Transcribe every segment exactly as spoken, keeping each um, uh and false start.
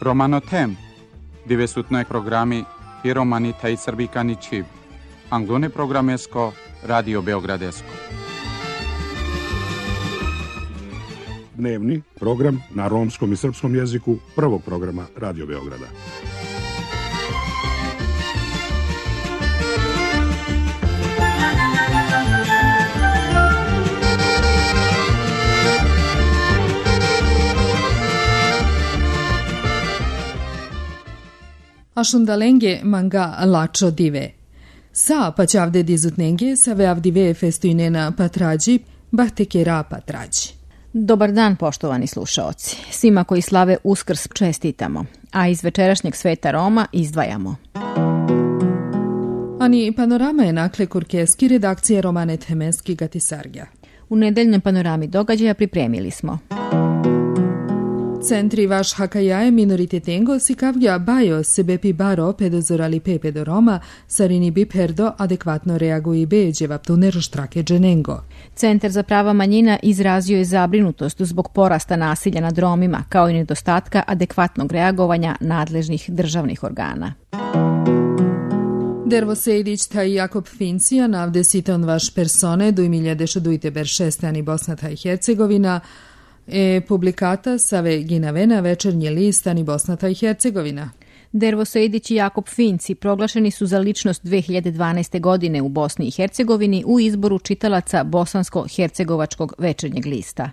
Romanotem, divesutnoj programi i romani taj srbikani čiv. Anglone programesko, Radio Beogradesko. Dnevni program na romskom i srpskom jeziku prvog programa Radio Beograda. Ashundalenge manga lačo dive. Sa paćavde dizutnenge sa veavdive festuinena patrađi bahtekera patrađi. Dobar dan, poštovani slušaoci. Svima koji slave Uskrs čestitamo, a iz večerašnjeg sveta Roma izdvajamo. Ani panorama je nakle kurkeski redakcije Romane Temenski Gatisargja. U nedeljnom panorami događaja pripremili smo. Centri vaš hakajaje minoritetengo si kavlja bajo sebepi baro pedozorali pepe do Roma, sarini bi perdo adekvatno reaguji beđe vaptuner štrake dženengo. Centar za prava manjina izrazio je zabrinutost zbog porasta nasilja nad Romima, kao i nedostatka adekvatnog reagovanja nadležnih državnih organa. Dervo Sejdić taj Jakob Fincija navde siton vaš persone do imiljadeš dujte ber šestani Bosna taj Hercegovina, e publikata save ginavena večernji list ani Bosna taj Hercegovina. Dervo Sejdić i Jakob Finci proglašeni su za ličnost dve hiljade dvanaeste. godine u Bosni i Hercegovini u izboru čitalaca bosansko-hercegovačkog večernjeg lista.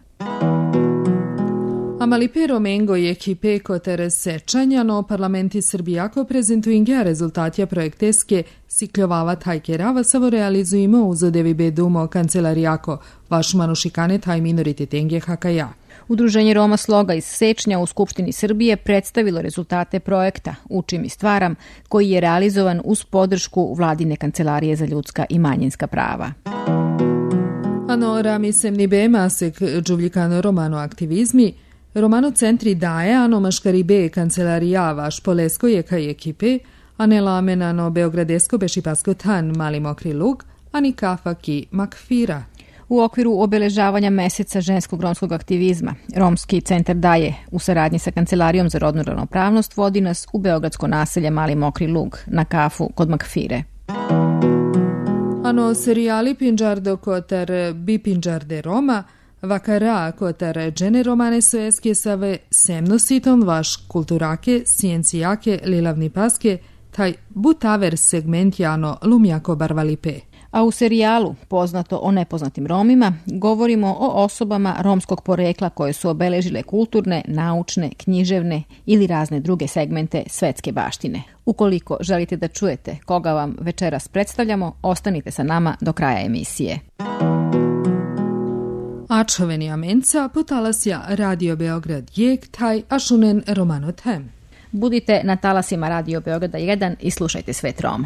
Amalipero Mengo i ekipe kotere sečanja, no parlamenti Srbijako prezentuinga rezultatja projekteske sikljovava tajke rava savo realizujemo uz odevi bedumo kancelarijako vaš manušikane taj minorititenge hakaja. Udruženje Roma Sloga iz Sečnja u Skupštini Srbije predstavilo rezultate projekta Učim i stvaram, koji je realizovan uz podršku Vladine kancelarije za ljudska i manjinska prava. Ano rami semni bema sek džuvljikano romano aktivizmi, Romano centri daje ano maškaribe kancelarija vaš polesko je kaj ekipe, a ne lamenano beogradesko bešipasko tan mali mokri lug, ani kafa ki makfira. U okviru obeležavanja meseca ženskog romskog aktivizma, Romski centar daje u saradnji sa Kancelarijom za rodnu ravnopravnost vodi nas u beogradsko naselje Mali Mokri Lug na kafu kod Makfire. Ano serijali Pinđardo kotar bi Pinđarde Roma, vakara kotar džene romane sojeske save semno siton vaš kulturake, sciencijake, lilavni paske, taj butaver segmentjano lumjako barvalipe. A u serijalu Poznato o nepoznatim Romima govorimo o osobama romskog porekla koje su obeležile kulturne, naučne, književne ili razne druge segmente svetske baštine. Ukoliko želite da čujete koga vam večeras predstavljamo, ostanite sa nama do kraja emisije. Ačoveni amenca potalasja Radio Beograd jek taj ašunen Romano Tem. Budite na talasima Radio Beograda jedan i slušajte Svet Roma.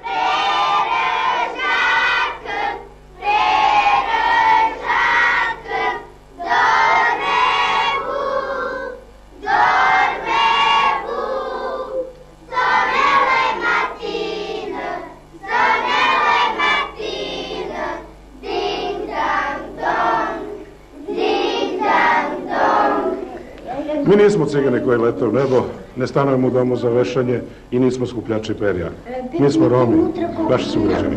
Mi nismo cigane koje lete u nebo, ne stanujemo u domu za vešanje i nismo skupljači perja. Mi smo Romi, vaši sugrađani.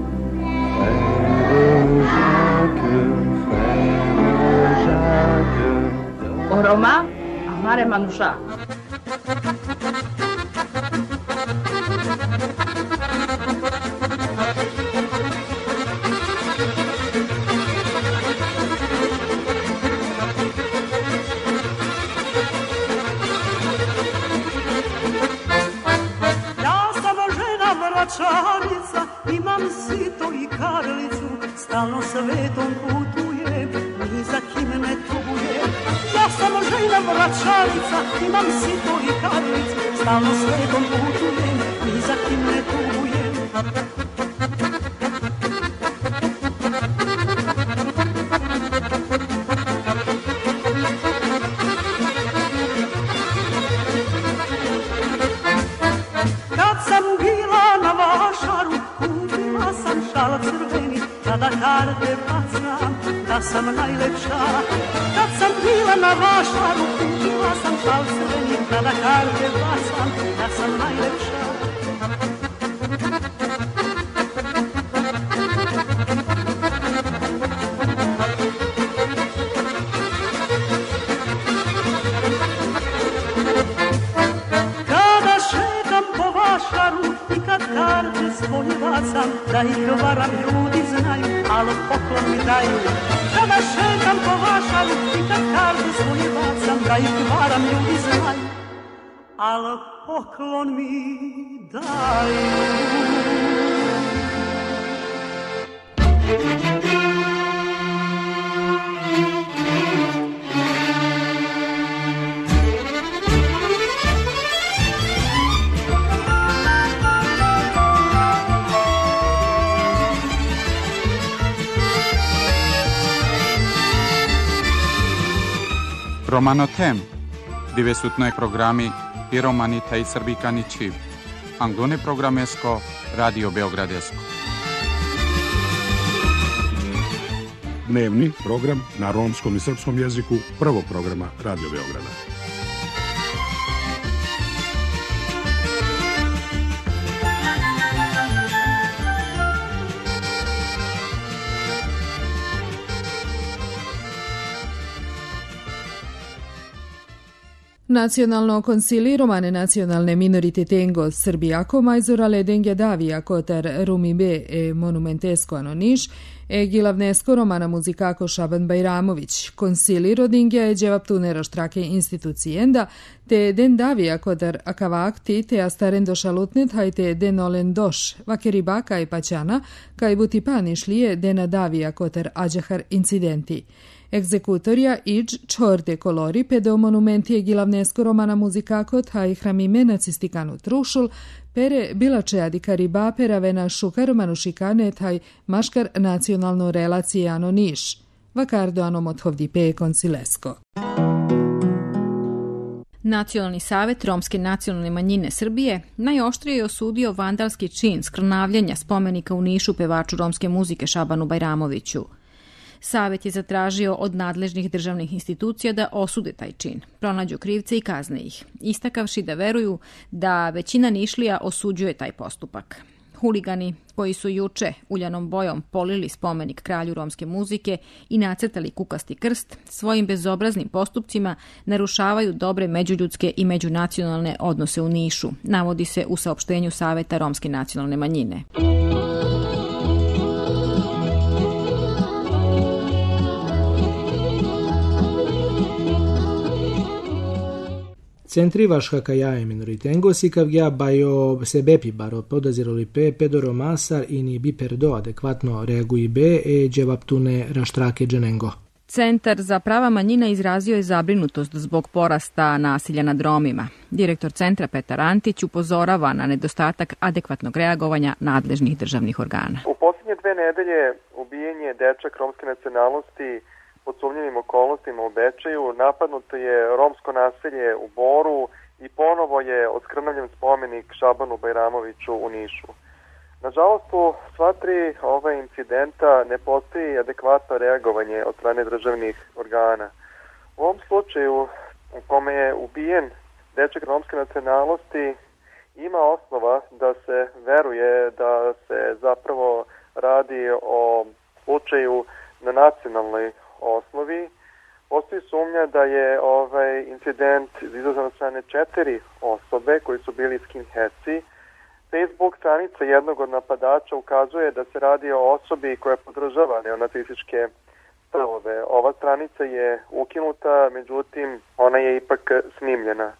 O Roma, amare manuša. Čanica, imam sito i karlicu, stalno svetom putujem, ni za kim ne tugujem. Ja sam žena vračanica, imam sito i karlicu, stalno svetom putujem, ni za kim ne tugujem. Kada karte pacam, da ja sam najlepša. Kad sam bila na vašaru, kupila sam šalceveni, kada karte bacam, ja sam najlepša. I kad karte svoje bacam, da ih varam ljudi znaju, alo poklon mi daju. Kada šetam po vašaru i kad karte svoje bacam, da ih varam ljudi znaju, alo poklon mi daju. Romano tem, divesutnoj programi i romani taj srbikani čiv. Angone programesko, Radio Beogradesko. Dnevni program na romskom i srpskom jeziku prvog programa Radio Beograda. Nacionalno konsili romane nacionalne minorititengo Srbijako majzorale dengja davija kotar Rumi B e monumentesko anoniš e gilavnesko romana muzikako Šaban Bajramović. Konsili rodingja e djevaptune raštrake institucijenda te den davija kotar akavakti te astaren došalutnet hajte den olen doš vakeribaka i paćana kaj buti panišlije dena davija kotar ađahar incidenti. Egzekutorja iđ čorde kolori pedeo monumentije gilavnesko romana muzikako taj hramime nacistikanu trušul, pere bilače adikariba peravena šukar manušikane taj maškar nacionalno relacije ano niš. Vakardo ano mothovdipe konsilesko. Nacionalni savet Romske nacionalne manjine Srbije najoštrije je osudio vandalski čin skrnavljenja spomenika u Nišu pevaču romske muzike Šabanu Bajramoviću. Savet je zatražio od nadležnih državnih institucija da osude taj čin, pronađu krivce i kazne ih, istakavši da veruju da većina Nišlija osuđuje taj postupak. Huligani koji su juče uljanom bojom polili spomenik kralju romske muzike i nacrtali kukasti krst, svojim bezobraznim postupcima narušavaju dobre međuljudske i međunacionalne odnose u Nišu, navodi se u saopštenju Saveta Romske nacionalne manjine. Centri vaška jaje minoritengo sikavgja bajo sebepi baro podaziroli pe pedoro masar ini bi perdo adekvatno reaguji be e djevaptune raštrake dženengo. Centar za prava manjina izrazio je zabrinutost zbog porasta nasilja nad Romima. Direktor centra Petar Antić upozorava na nedostatak adekvatnog reagovanja nadležnih državnih organa. U posljednje dve nedelje ubijen je dečak romske nacionalnosti pod sumnjivim okolnostima u Bečeju, napadnuto je romsko naselje u Boru i ponovo je oskrnavljen spomenik Šabanu Bajramoviću u Nišu. Nažalost, u sva tri ova incidenta ne postoji adekvatno reagovanje od strane državnih organa. U ovom slučaju u kome je ubijen dečak romske nacionalnosti ima osnova da se veruje da se zapravo radi o slučaju na nacionalnoj osnovi. Postoji sumnja da je ovaj incident izazvan od strane četiri osobe koji su bili skinheadsi. Facebook stranica jednog od napadača ukazuje da se radi o osobi koja podržava neonacističke stavove. Ova stranica je ukinuta, međutim ona je ipak snimljena.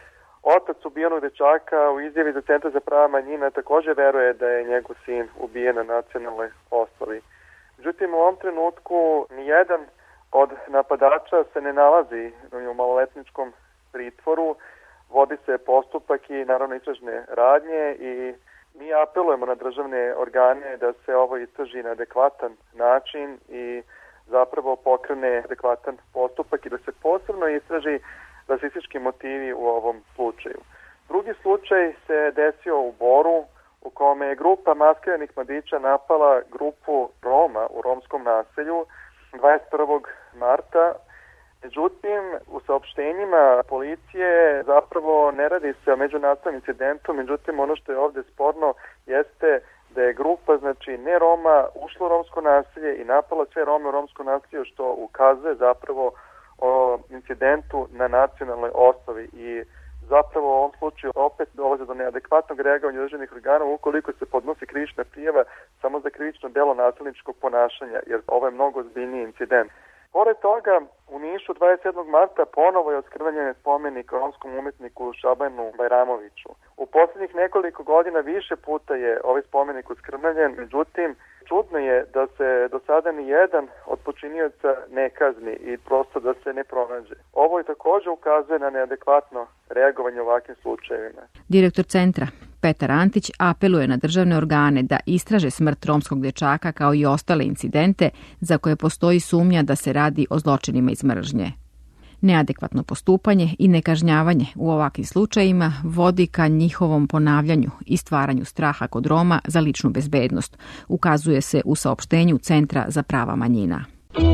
Otac ubijenog dečaka u izjavi za Centar za prava manjina također veruje da je njegov sin ubijen na nacionalnoj osnovi. Međutim, u ovom trenutku nijedan od napadača se ne nalazi u maloletničkom pritvoru, vodi se postupak i naravno istražne radnje i mi apelujemo na državne organe da se ovo istraži na adekvatan način i zapravo pokrene adekvatan postupak i da se posebno istraži rasistički motivi u ovom slučaju. Drugi slučaj se desio u Boru, u kome je grupa maskiranih mladića napala grupu Roma u romskom naselju. dvadeset prvog marta. Međutim, u saopštenjima policije zapravo ne radi se o međunacionalnom incidentu, međutim ono što je ovde sporno jeste da je grupa, znači ne Roma, ušla u romsko naselje i napala sve Rome u romsko naselje, što ukazuje zapravo o incidentu na nacionalnoj osnovi i zapravo u ovom slučaju opet dolazi do neadekvatnog reagovanja državnih organa ukoliko se podnosi krivična prijava samo za krivično delo nasilničkog ponašanja, jer ovo je mnogo ozbiljniji incident. Pored toga, u Nišu dvadeset sedmog marta ponovo je oskrnavljen spomenik romskom umetniku Šabanu Bajramoviću. U posljednjih nekoliko godina više puta je ovaj spomenik oskrnavljen, međutim, čudno je da se do sada ni jedan od počinioca ne kazni i prosto da se ne pronađe. Ovo je također ukazuje na neadekvatno reagovanje u ovakvim slučajevima. Direktor centra Petar Antić apeluje na državne organe da istraže smrt romskog dječaka kao i ostale incidente za koje postoji sumnja da se radi o zločinima iz mržnje. Neadekvatno postupanje i nekažnjavanje u ovakvim slučajima vodi ka njihovom ponavljanju i stvaranju straha kod Roma za ličnu bezbednost, ukazuje se u saopštenju Centra za prava manjina.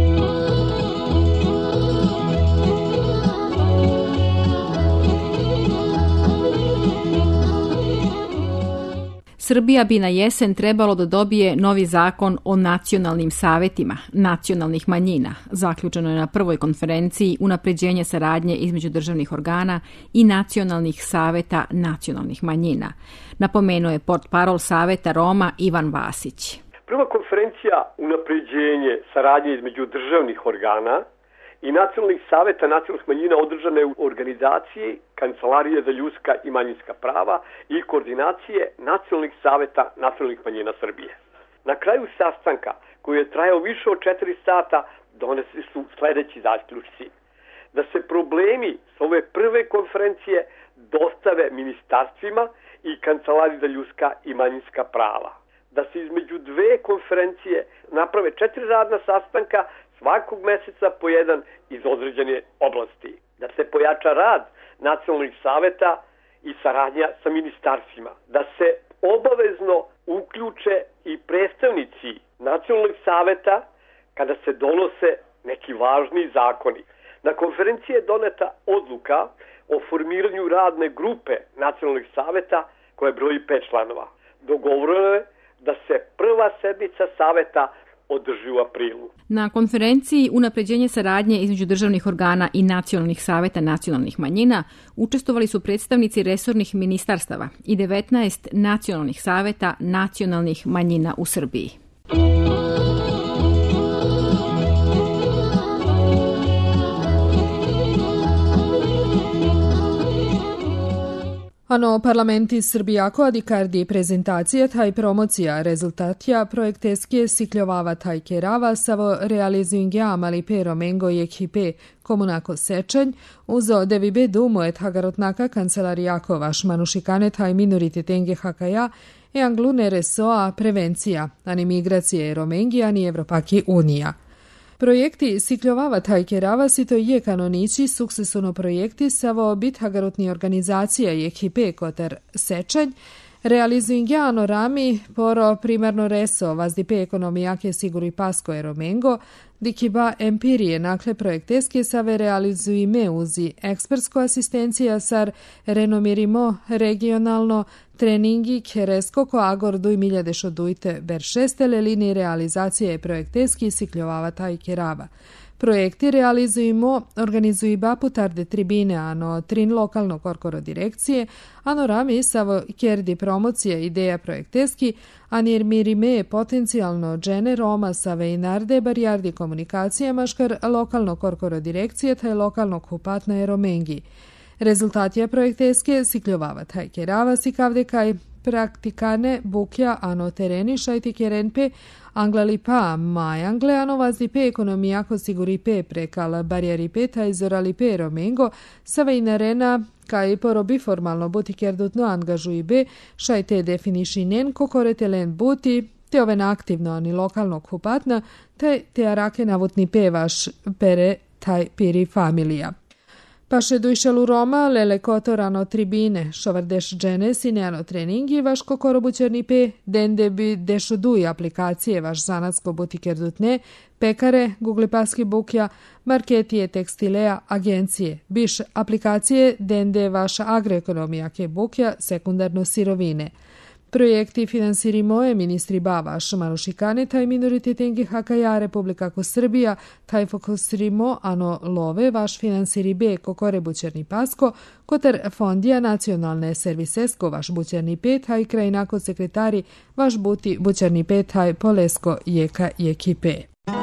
Srbija bi na jesen trebalo da dobije novi zakon o nacionalnim savetima nacionalnih manjina. Zaključeno je na prvoj konferenciji unapređenje saradnje između državnih organa i nacionalnih saveta nacionalnih manjina. Napomenuo je portparol Saveta Roma Ivan Vasić. Prva konferencija unapređenje saradnje između državnih organa i nacionalnih saveta nacionalnih manjina održane u organizaciji Kancelarije za ljudska i manjinska prava i koordinacije nacionalnih saveta nacionalnih manjina Srbije. Na kraju sastanka, koji je trajao više od četiri sata, donesi su sljedeći zaključci. Da se problemi s ove prve konferencije dostave ministarstvima i Kancelariji za ljudska i manjinska prava. Da se između dve konferencije naprave četiri radna sastanka svakog meseca po jedan iz određene oblasti. Da se pojača rad nacionalnih saveta i saradnja sa ministarstvima. Da se obavezno uključe i predstavnici nacionalnih saveta kada se donose neki važni zakoni. Na konferenciji je doneta odluka o formiranju radne grupe nacionalnih saveta koje broji pet članova. Dogovoreno je da se prva sedmica saveta održi u aprilu. Na konferenciji unapređenje saradnje između državnih organa i nacionalnih saveta nacionalnih manjina učestvovali su predstavnici resornih ministarstava i devetnaest nacionalnih saveta nacionalnih manjina u Srbiji. Ano parlamenti Srbijako adikardi prezentacije taj promocija rezultatja projekteske sikljovava taj kerava savo realizuingja mali pero mengo je ekipe komunako sečenj uzo devibe dumo et hagarotnaka kancelarijako vaš manušikane taj minoritete hakaja e anglune resoa prevencija ani migracije romengi ani Evropaki unija. Projekti sikljovava taj kerava si to je kanonici suksesuno projekti savo bit hagarotni organizacija i ekipe koter sečenj, realizuingjano rami poro primarno reso vazdipe ekonomijake siguri pasko e romengo, dikiba empirije nakle projekteske save realizuime uzi ekspertsko asistencija sar renomirimo regionalno treningi keresko ko agor duj miljade šodujte ber šestele linije realizacije projekteski sikljovava taj kerava. Projekti realizujemo organizuiba putarde tribine ano trin lokalno korkoro direkcije, ano rami savo kerdi promocija ideja projekteski, anir mirime potencijalno džene Roma save i narde barjardi komunikacija maškar lokalno korkoro direkcije taj lokalno kupatna je Romengi. Rezultatija projekteske sikljovava taj kerava si kavde kaj praktikane bukja ano tereni šajti kerenpe anglalipa majangle ano vazdipe ekonomijako siguripe prekal barijaripe taj zoralipe romengo sava i narena kaj porobi formalno buti kerdutno angažuibe šajte definišinen kokoretelen buti te oven aktivno ani lokalno kupatna te te arake navutni pevaš pere taj piri familija. Paše dujšalu Roma, lele kotorano tribine, šovardeš džene, sineano treningi, vaš kokorobućerni pe, dende bi dešo duj aplikacije, vaš zanatsko butiker dutne, pekare, Google Paski bukja, marketije, tekstileja, agencije, biš aplikacije, dende vaša agroekonomija ke bukja, sekundarno sirovine. Projekti finansirimo je ministri Bavaš, Manušikane, taj minoritetengi Hakaja, Republika ko Srbija, taj fokusirimo ano love, vaš finansiri B, kokore bućerni pasko, kotar fondija nacionalne servisesko, vaš bućerni pet, taj krajinako sekretari, vaš buti bućerni pet, taj polesko jeka i ekipe.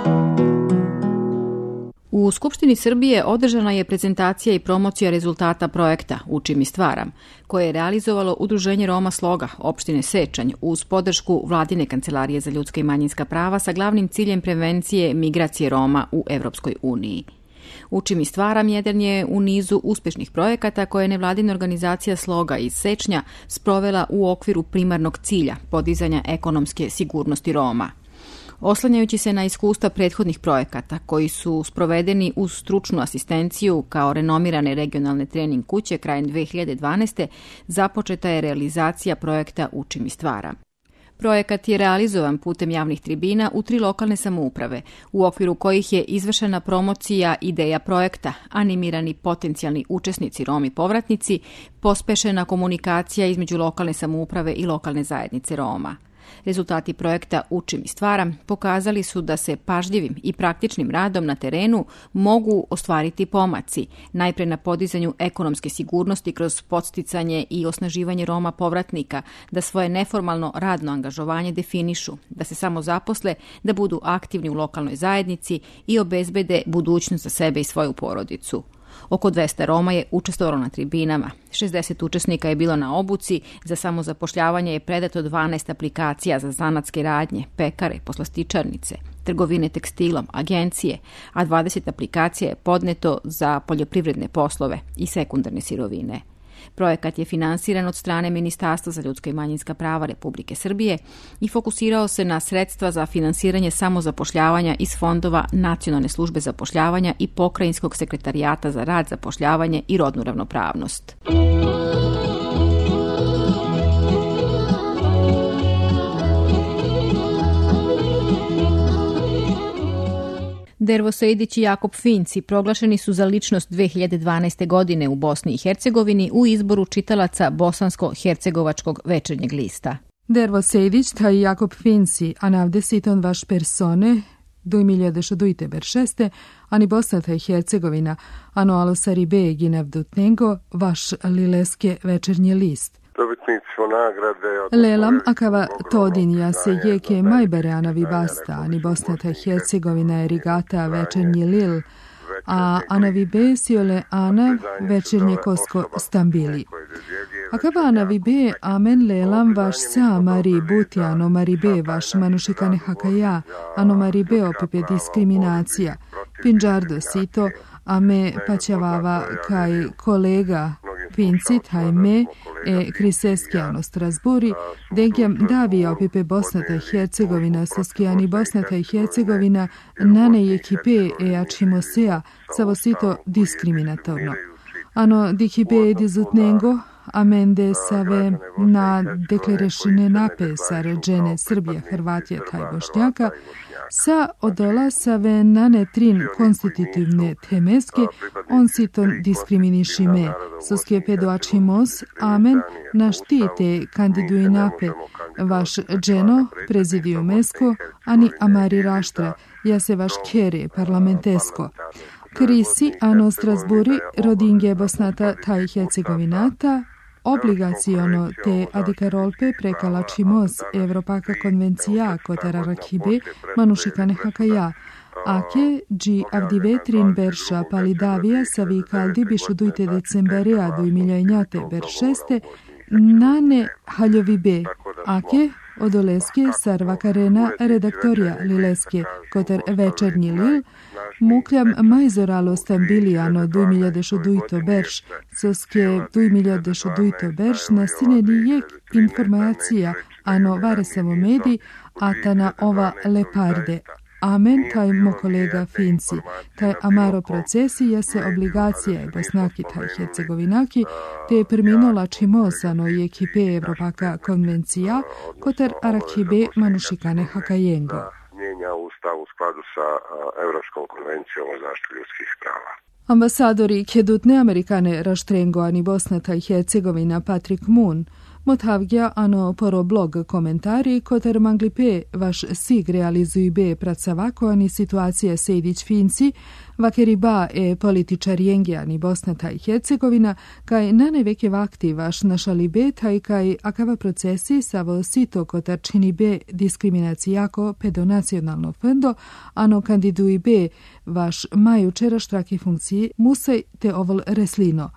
U Skupštini Srbije održana je prezentacija i promocija rezultata projekta Učim i stvaram, koje je realizovalo Udruženje Roma Sloga, opštine Sečanj, uz podršku Vladine kancelarije za ljudska i manjinska prava sa glavnim ciljem prevencije migracije Roma u Evropskoj uniji. Učim i stvaram jedan je u nizu uspešnih projekata koje je nevladina organizacija Sloga iz Sečnja sprovela u okviru primarnog cilja podizanja ekonomske sigurnosti Roma. Oslanjajući se na iskustva prethodnih projekata koji su sprovedeni uz stručnu asistenciju kao renomirane regionalne trening kuće krajem dve hiljade dvanaeste. započeta je realizacija projekta Učim i stvaram. Projekat je realizovan putem javnih tribina u tri lokalne samouprave, u okviru kojih je izvršena promocija ideja projekta, animirani potencijalni učesnici Romi povratnici, pospešena komunikacija između lokalne samouprave i lokalne zajednice Roma. Rezultati projekta Učim i stvaram pokazali su da se pažljivim i praktičnim radom na terenu mogu ostvariti pomaci, najpre na podizanju ekonomske sigurnosti kroz podsticanje i osnaživanje Roma povratnika, da svoje neformalno radno angažovanje definišu, da se samo zaposle, da budu aktivni u lokalnoj zajednici i obezbede budućnost za sebe i svoju porodicu. Oko dvesta Roma je učestvovalo na tribinama, šezdeset učesnika je bilo na obuci, za samozapošljavanje je predato dvanaest aplikacija za zanatske radnje, pekare, poslastičarnice, trgovine tekstilom, agencije, a dvadeset aplikacija je podneto za poljoprivredne poslove i sekundarne sirovine. Projekat je finansiran od strane Ministarstva za ljudska i manjinska prava Republike Srbije i fokusirao se na sredstva za finansiranje samozapošljavanja iz fondova Nacionalne službe zapošljavanja i Pokrajinskog sekretarijata za rad, zapošljavanje i rodnu ravnopravnost. Dervo Sejdić i Jakop Finci proglašeni su za ličnost dve hiljade dvanaeste. godine u Bosni i Hercegovini u izboru čitalaca Bosansko-hercegovačkog večernjeg lista. Dervo Sejdić taj Jakop Finci, a navdesiton vaš persone, dujmiljadešodujte beršeste, ani Bosna i Hercegovina, ano alosari be ginevdutnego, vaš lileske večernji list. Lelam akava todinja se jeke majbereana vibasta, ani Bosna i Hercegovina je rigata večernji lil, a anavi be siole ana večernje kosko stambili. Akava anavi be amen lelam vaš sa mari buti ano mari be vaš manušikane hakaja, ano mari be opepe diskriminacija. Pinđardo sito, a me paćavava kaj kolega Pincit, hajme, e kriseskiano Strasburi, degjam davija opipe Bosna i Hercegovina, soskijani Bosna i Hercegovina, nane je kipe e ačimosea, savosito diskriminatorno. Ano dikipe dizutnego, amende save na deklarešine napesa ređene Srbija, Hrvatija, taj Bošnjaka, sa odola save nane trin konstitutivne temeske, on siton diskriminišime, soske pedoačimos, amen, na štite kandiduji nape, vaš dženo, prezidio mesko, ani amari raštra, ja se vaš kere parlamentesko. Krisi ano Strasburi rodinge Bosnata taj Hercegovinata, obligaciono te adikarolpe prekalačimos Evropaka konvencija kotara rakibe manušikane hakaja, ake dži avdivetrin berša palidavija savi kaldi bišudujte decemberia dujmiljanjate beršeste, nane haljovi be, ake odoleske sarvakarena redaktorija lileske kotar večernji lil, mukljam majzoralo stambiliano dujmiljadešodujto berš, soske dujmiljadešodujto berš na sineni jek informacija ano varesavo medi, atana ova leparde. Amen, taj mo kolega Finci, taj amaro procesi jese obligacije Bosnaki taj Hercegovinaki, te je perminola čimosano i ekipe Evropaka konvencija, koter arakibe manušikane hakajengo. Mijenja Ustav u skladu sa Evropskom konvencijom o zaštiti ljudskih prava. Ambasadori kedutne Amerikane raštrengo ani Bosna taj Hercegovina Patrick Moon, Mothavgja ano poro blog komentari koter manglipe vaš sig realizuj be pracovako ani situacije sejdić Finci, vakeri ba e političari ani Bosna taj Hercegovina, kaj na neveke vakti vaš našali be taj kaj akava procesi savo sito koter čini be diskriminacijako pedonacionalno fendo, ano kandiduj be vaš maju čera štraki funkciji musaj te ovol reslino.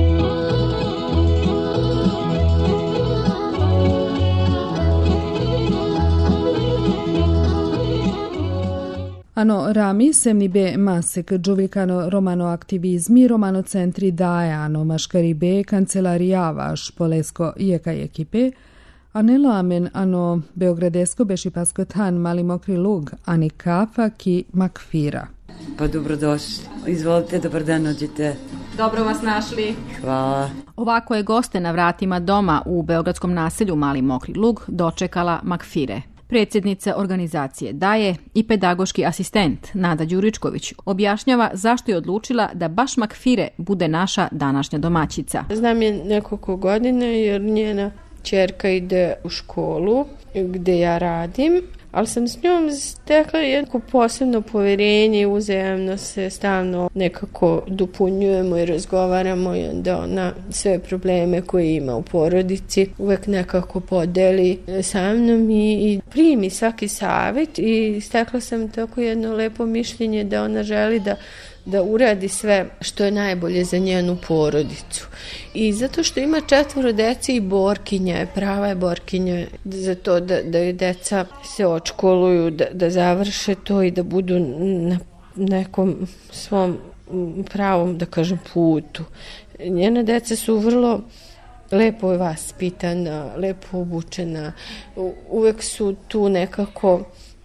Ano rami semni be masek džuvikano romano aktivizmi, romano centri daje, ano maškari be kancelarijava špolesko jeka ekipe, anelo amen ano beogradesko bešipasko tan mali mokri lug, ani kafa ki makfira. Pa dobrodošli. Izvolite, dobar dan, dođite. Dobro vas našli. Hvala. Ovako je goste na vratima doma u beogradskom naselju Mali Mokri Lug dočekala Makfire. Predsjednica organizacije Daje i pedagoški asistent Nada Đuričković objašnjava zašto je odlučila da baš Makfire bude naša današnja domaćica. Znam je nekoliko godina jer njena ćerka ide u školu gdje ja radim, ali sam s njom stekla jedno posebno povjerenje i uzajamno se stalno nekako dopunjujemo i razgovaramo i onda ona sve probleme koje ima u porodici uvek nekako podeli sa mnom i, i primi svaki savjet i stekla sam tako jedno lepo mišljenje da ona želi da da uradi sve što je najbolje za njenu porodicu. I zato što ima četvoro dece i borkinja, prava je borkinja za to da, da je deca se odškoluju, da, da završe to i da budu na nekom svom pravom, da kažem, putu. Njena deca su vrlo lepo vaspitana, lepo obučena, uvek su tu nekako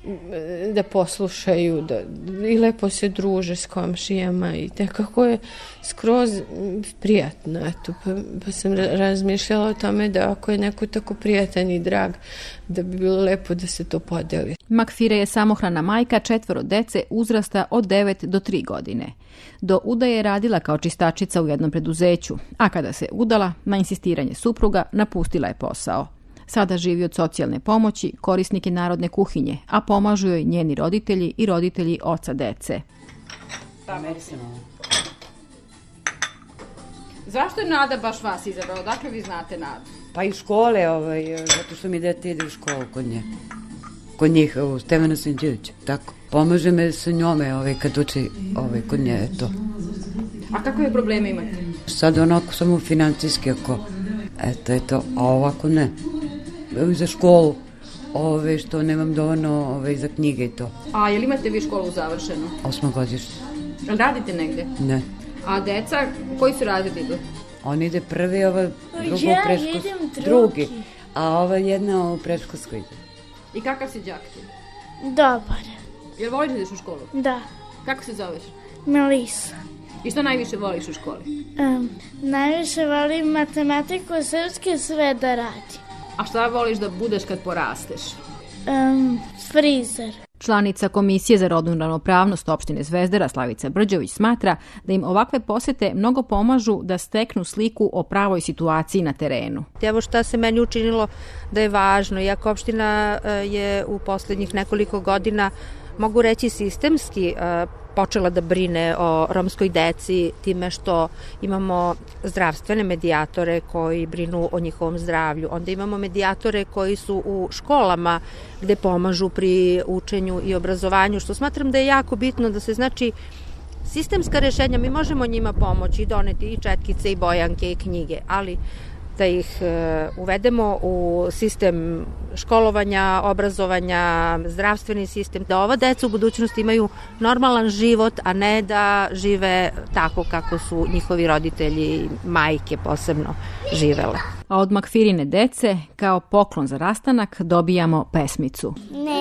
da poslušaju da, i lepo se druže s komšijama i nekako je skroz prijatno. Eto, pa, pa sam razmišljala o tome da ako je neko tako prijatan i drag, da bi bilo lepo da se to podeli. Makfire je samohrana majka četvoro dece uzrasta od devet do tri godine. Do udaje je radila kao čistačica u jednom preduzeću, a kada se udala, na insistiranje supruga, napustila je posao. Sada živi od socijalne pomoći, korisnik je narodne kuhinje, a pomažu joj njeni roditelji i roditelji oca dece. Zašto je Nada baš vas izabrala? Odakle vi znate Nadu? Pa iz škole, ovaj, zato što mi dete ide u školu kod nje. Kod njih, u Stevana Sinđevića, tako. Pomaže me sa njome ovaj, kad uči ovaj, kod nje, eto. A kakve probleme imate? Sad onako samo financijski, ako, eto, eto, a ovako ne. Za školu, ove, što nemam dovoljno ove, za knjige i to. A je li imate vi školu završenu? Osmogodišnje. radite negde? Ne. A deca, koji su razred idu? On ide prvi, ova drugo ja u predškolskoj. idem drugi. A ova jedna u predškolskoj ide. I kakav si đak ti? Dobar. Jel voliš da ideš u školu? Da. Kako se zoveš? Melisa. I što najviše voliš u školi? Um, najviše volim matematiku, srpski, sve da radim. A šta voliš da budeš kad porasteš? Um, frizer. Članica Komisije za rodnu ravnopravnost opštine Zvezdara Slavica Brđević smatra da im ovakve posete mnogo pomažu da steknu sliku o pravoj situaciji na terenu. Evo šta se meni učinilo da je važno. Iako opština je u posljednjih nekoliko godina, mogu reći sistemski, počela da brine o romskoj deci time što imamo zdravstvene medijatore koji brinu o njihovom zdravlju. Onda imamo medijatore koji su u školama gde pomažu pri učenju i obrazovanju, što smatram da je jako bitno da se znači sistemska rešenja, mi možemo njima pomoći i doneti i četkice i bojanke i knjige, ali da ih uvedemo u sistem školovanja, obrazovanja, zdravstveni sistem, da ova deca u budućnosti imaju normalan život, a ne da žive tako kako su njihovi roditelji i majke posebno živele. A od Makfirine dece, kao poklon za rastanak, dobijamo pesmicu. Ne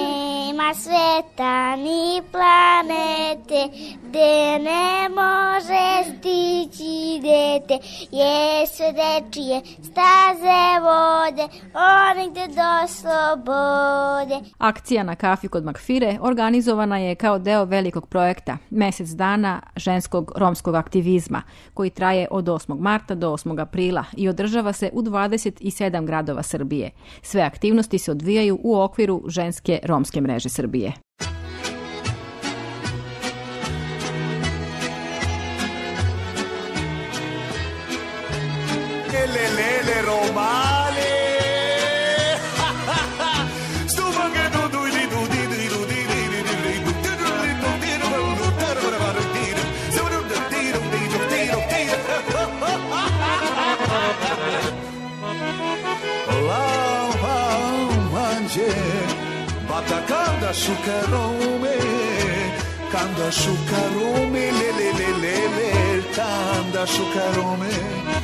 Nema sveta ni planete gde ne može stići dete. Jesu dečije staze vode, oni gde do slobode. Akcija na kafi kod Makfire organizovana je kao deo velikog projekta Mesec dana ženskog romskog aktivizma, koji traje od osmog marta do osmog aprila i održava se u dvadeset sedam gradova Srbije. Sve aktivnosti se odvijaju u okviru ženske romske mreže Srbije. Bata kanda shukarome, kanda shukarome, le le le le le, kanda shukarome.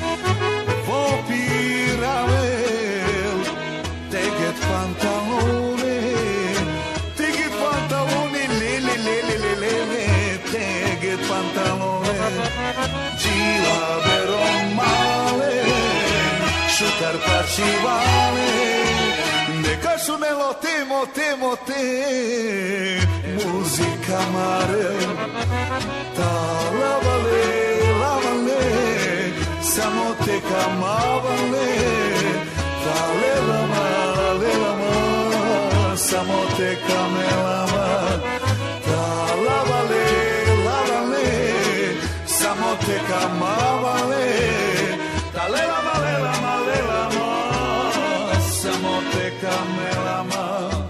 Vopiravel, teget pantalone, teget pantalone, le le le le le le le, teget pantalone. Gila veromale, shukar pachivale. Neka su melote, mote, mote, muzika mare. Ta lavale, lavale, samo te kamavale. Ta lelama, lelama, samo te kamelama. Ta lavale, lavale, samo te kamavale. Ta lelama, lelama, lelama, samo te kamelama.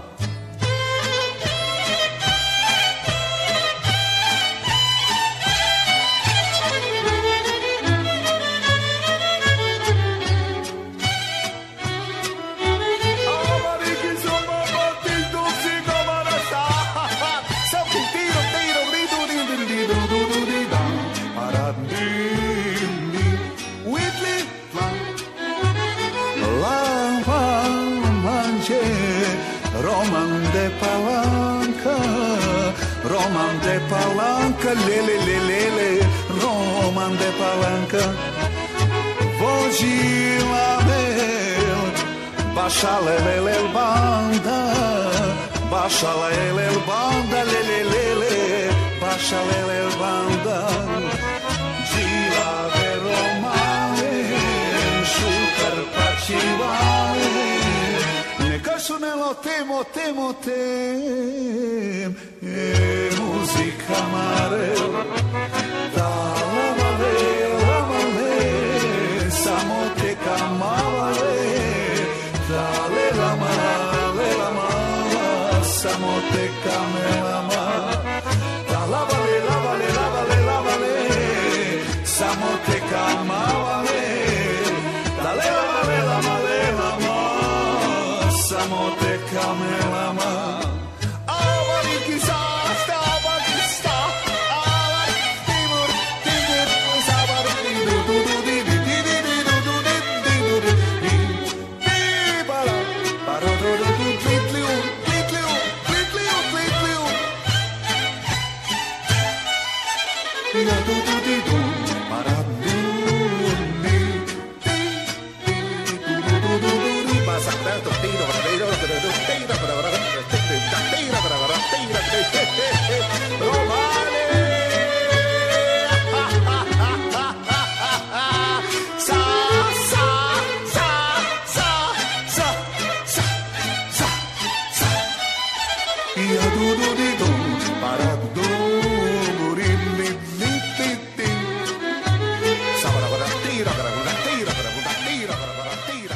Roman de Palanca, Roman de Palanca, le le le le le, Roman de Palanca. Vogi la mel, basha le le le banda, basha le le banda, le le le le, basha le le banda. Gila de Romane, shukar pachivale. Su nelo temo, temo, tem, e muzika mare. Da lavale, lavale, samo te kamavale. Da lelama, lelama, samo te kamelama. Da lavale, lavale, lavale, lavale, samo te kamavale. Da lelama, lelama, lelama, samo te kamelama. Avariki sasta, avariki sta, avariki timur, timur, savariki du du du di di di di di du du di di du di di di para para du du du plitliu plitliu plitliu plitliu ya du du di du para du di di di du du du di pasa tanto tiro para tiro para tiro para para tiro para para tiro Romane sa sa sa sa sa sa sa sa ya du du di du para du ri li li ti ti sa para para tiro para para tiro para para tiro para para tiro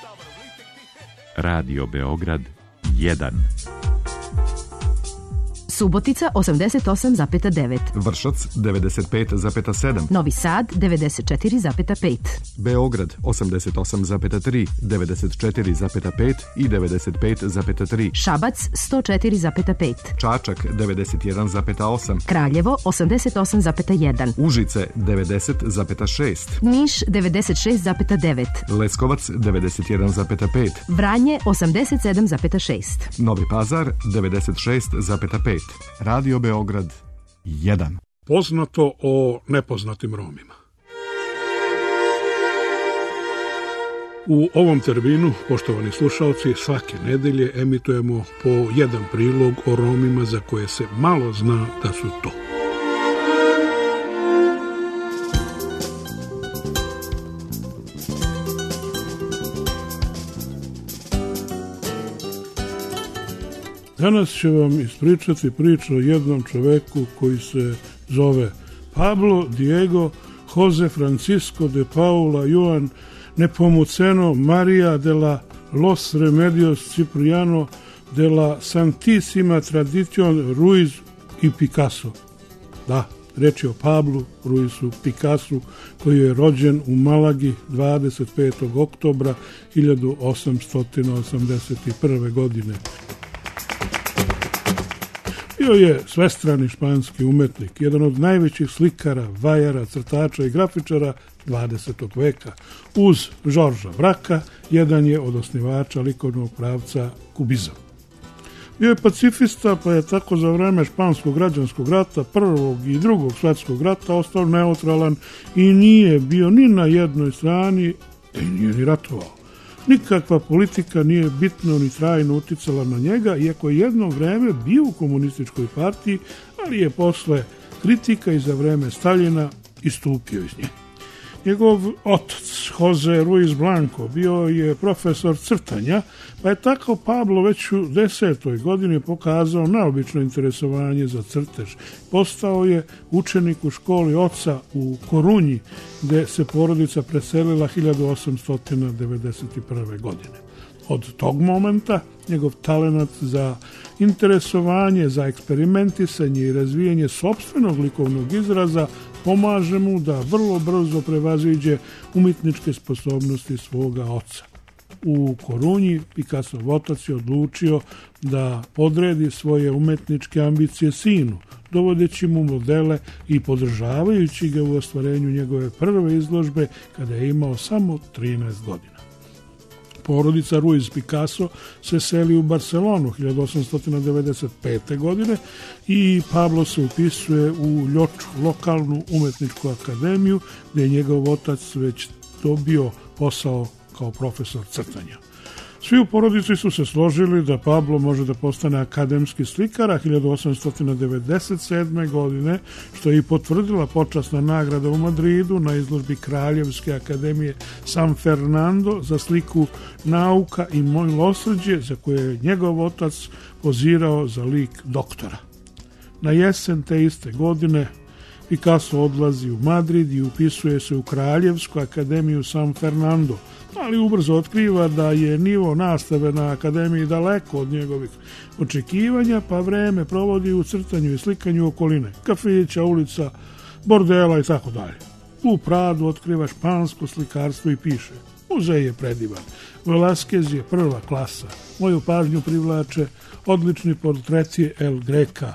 Radio Beograd jedan. Subotica osamdeset osam zarez devet, Vršac devedeset pet zarez sedam, Novi Sad devedeset četiri zarez pet, Beograd osamdeset osam zarez tri, devedeset četiri zarez pet i devedeset pet zarez tri, Šabac sto četiri zarez pet, Čačak devedeset jedan zarez osam, Kraljevo osamdeset osam zarez jedan, Užice devedeset zarez šest, Niš devedeset šest zarez devet, Leskovac devedeset jedan zarez pet, Vranje osamdeset sedam zarez šest, Novi Pazar devedeset šest zarez pet, Radio Beograd jedan. Poznato o nepoznatim Romima. U ovom terminu, poštovani slušalci, svake nedelje emitujemo po jedan prilog o Romima za koje se malo zna da su to. Danas ću vam ispričati priču o jednom čoveku koji se zove Pablo Diego Jose Francisco de Paula Juan Nepomuceno Maria de la Los Remedios Cipriano de la Santísima Tradición Ruiz i Picasso. Da, reč je o Pablu Ruizu Picassu, koji je rođen u Malagi dvadeset petog oktobra hiljadu osamsto osamdeset prve. godine. Bio je svestrani španski umetnik, jedan od najvećih slikara, vajara, crtača i grafičara dvadesetog veka. Uz Žorža Vraka, jedan je od osnivača likovnog pravca kubizam. Bio je pacifista, pa je tako za vreme španskog građanskog rata, prvog i drugog svetskog rata ostao neutralan i nije bio ni na jednoj strani i nije ni ratovao. Nikakva politika nije bitno ni trajno uticala na njega, iako je jedno vreme bio u komunističkoj partiji, ali je posle kritika i za vreme Staljina istupio iz nje. Njegov otac, Jose Ruiz Blanco, bio je profesor crtanja, pa je tako Pablo već u desetoj godini pokazao neobično interesovanje za crtež. Postao je učenik u školi oca u Korunji, gde se porodica preselila hiljadu osamsto devedeset prve. godine. Od tog momenta njegov talenat za interesovanje, za eksperimentisanje i razvijanje sopstvenog likovnog izraza pomaže mu da vrlo brzo prevaziđe umjetničke sposobnosti svoga oca. U Korunji Picassov otac je odlučio da podredi svoje umetničke ambicije sinu, dovodeći mu modele i podržavajući ga u ostvarenju njegove prve izložbe kada je imao samo trinaest godina. Porodica Ruiz Picasso se seli u Barcelonu hiljadu osamsto devedeset pete. godine i Pablo se upisuje u Ljoču, lokalnu umetničku akademiju, gde je njegov otac već dobio posao kao profesor crtanja. Svi u porodici su se složili da Pablo može da postane akademski slikar, a hiljadu osamsto devedeset sedme. godine, što je i potvrdila počasna nagrada u Madridu na izložbi Kraljevske akademije San Fernando za sliku Nauka i milosrđe, za koje je njegov otac pozirao za lik doktora. Na jesen te iste godine Picasso odlazi u Madrid i upisuje se u Kraljevsku akademiju San Fernando, ali ubrzo otkriva da je nivo nastave na akademiji daleko od njegovih očekivanja, pa vreme provodi u crtanju i slikanju okoline, kafića, ulica, bordela i tako dalje. U Pradu otkriva špansko slikarstvo i piše: muzej je predivan, Velasquez je prva klasa, moju pažnju privlače odlični portreti El Greca,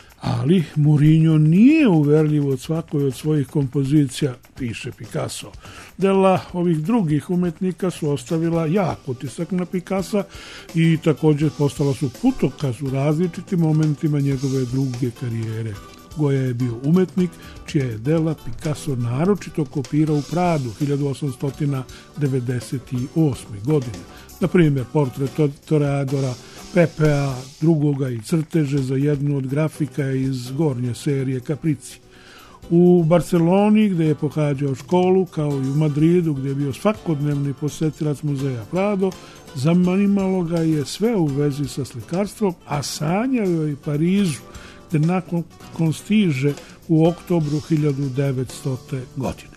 ali Murinho nije uverljiv od svakoj od svojih kompozicija, piše Picasso. Dela ovih drugih umetnika su ostavila jak utisak na Picassa i također postala su putokaz u različitim momentima njegove druge karijere. Goja je bio umetnik čija je dela Picasso naročito kopirao u Pradu hiljadu osamsto devedeset osme. godine. Na primjer, portret Toreadora, Pepea drugoga i crteže za jednu od grafika iz gornje serije Kaprici. U Barceloni, gde je pohađao školu, kao i u Madridu, gde je bio svakodnevni posetilac muzeja Prado, zanimalo ga je sve u vezi sa slikarstvom, a sanjao je i Parizu, gde nakon stiže u oktobru hiljadu devetstote. godine.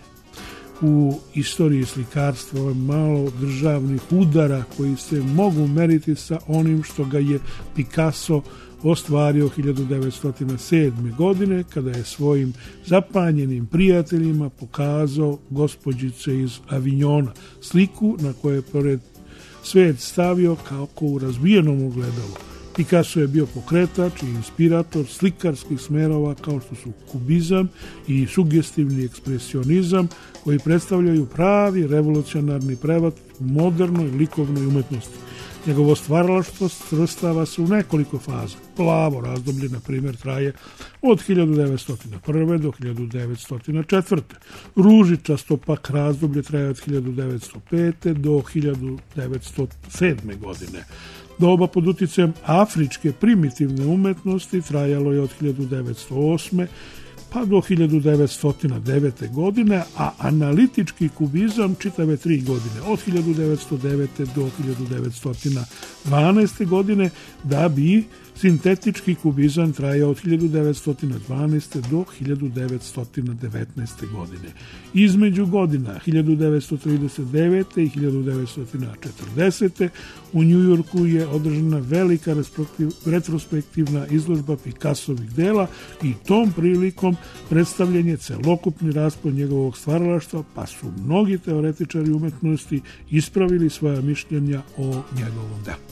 U istoriji slikarstva je malo državnih udara koji se mogu meriti sa onim što ga je Picasso ostvario hiljadu devetsto sedme. godine kada je svojim zapanjenim prijateljima pokazao gospođice iz Avignona, sliku na kojoj je pored svet stavio kako u razbijenom ogledalu. Picasso je bio pokretač i inspirator slikarskih smerova kao što su kubizam i sugestivni ekspresionizam, koji predstavljaju pravi revolucionarni prevat u modernoj likovnoj umetnosti. Njegovo stvaralaštvo svrstava se u nekoliko faza. Plavo razdoblje, na primjer, traje od hiljadu devetsto prve. do hiljadu devetsto četvrte. Ružičasto pak razdoblje traje od hiljadu devetsto pete. do hiljadu devetsto sedme. godine. Doba pod uticajem afričke primitivne umetnosti trajalo je od hiljadu devetsto osme. pa do hiljadu devetsto devete. godine, a analitički kubizam čitave tri godine, od hiljadu devetsto devete. do hiljadu devetsto dvanaeste. godine, da bi sintetički kubizam trajao od hiljadu devetsto dvanaeste. do hiljadu devetsto devetnaeste. godine. Između godina hiljadu devetsto trideset devete. i hiljadu devetsto četrdesete. u Njujorku je održana velika retrospektivna izložba Picassovih dela i tom prilikom predstavljen je celokupni raspon njegovog stvaralaštva, pa su mnogi teoretičari umetnosti ispravili svoja mišljenja o njegovom delu.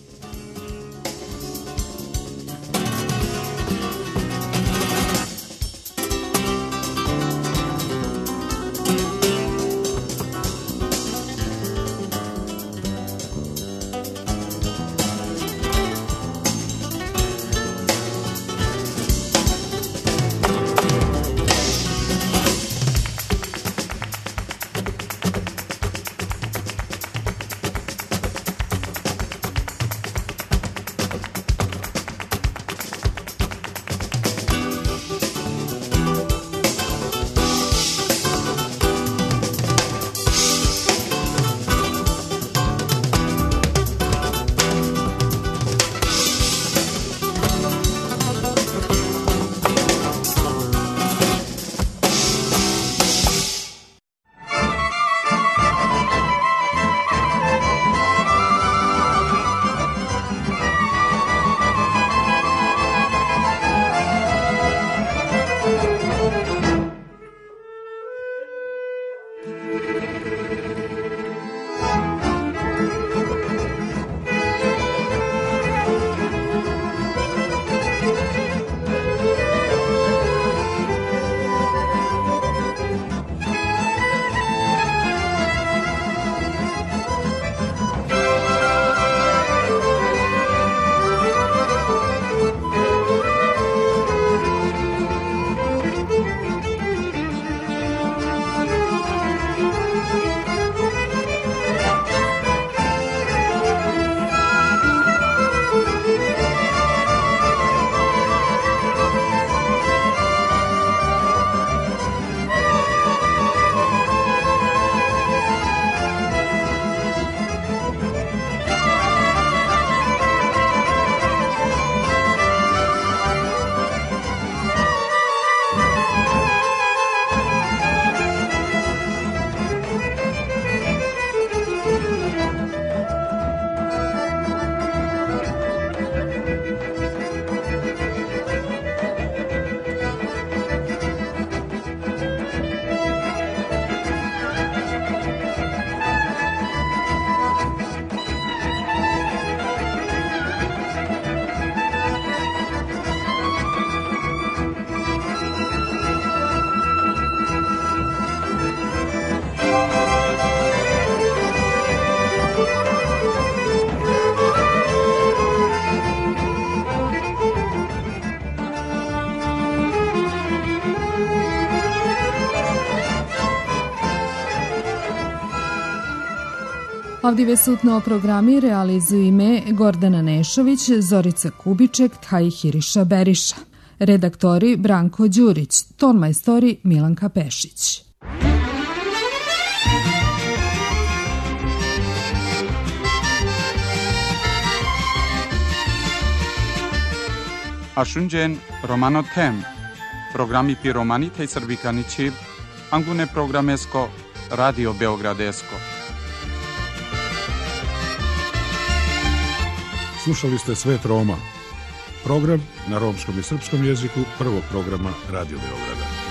Avdivesutno programi realizuju ime Gordana Nešović, Zorica Kubiček, Thaihiriša Beriša. Redaktori Branko Đurić, tonmajstori Milanka Pešić. Ashunjen Romano Tem, programi Piromani tej Srbikanići, Angune Programesko, Radio Beogradesko. Slušali ste Svet Roma, program na romskom i srpskom jeziku prvog programa Radio Beograda.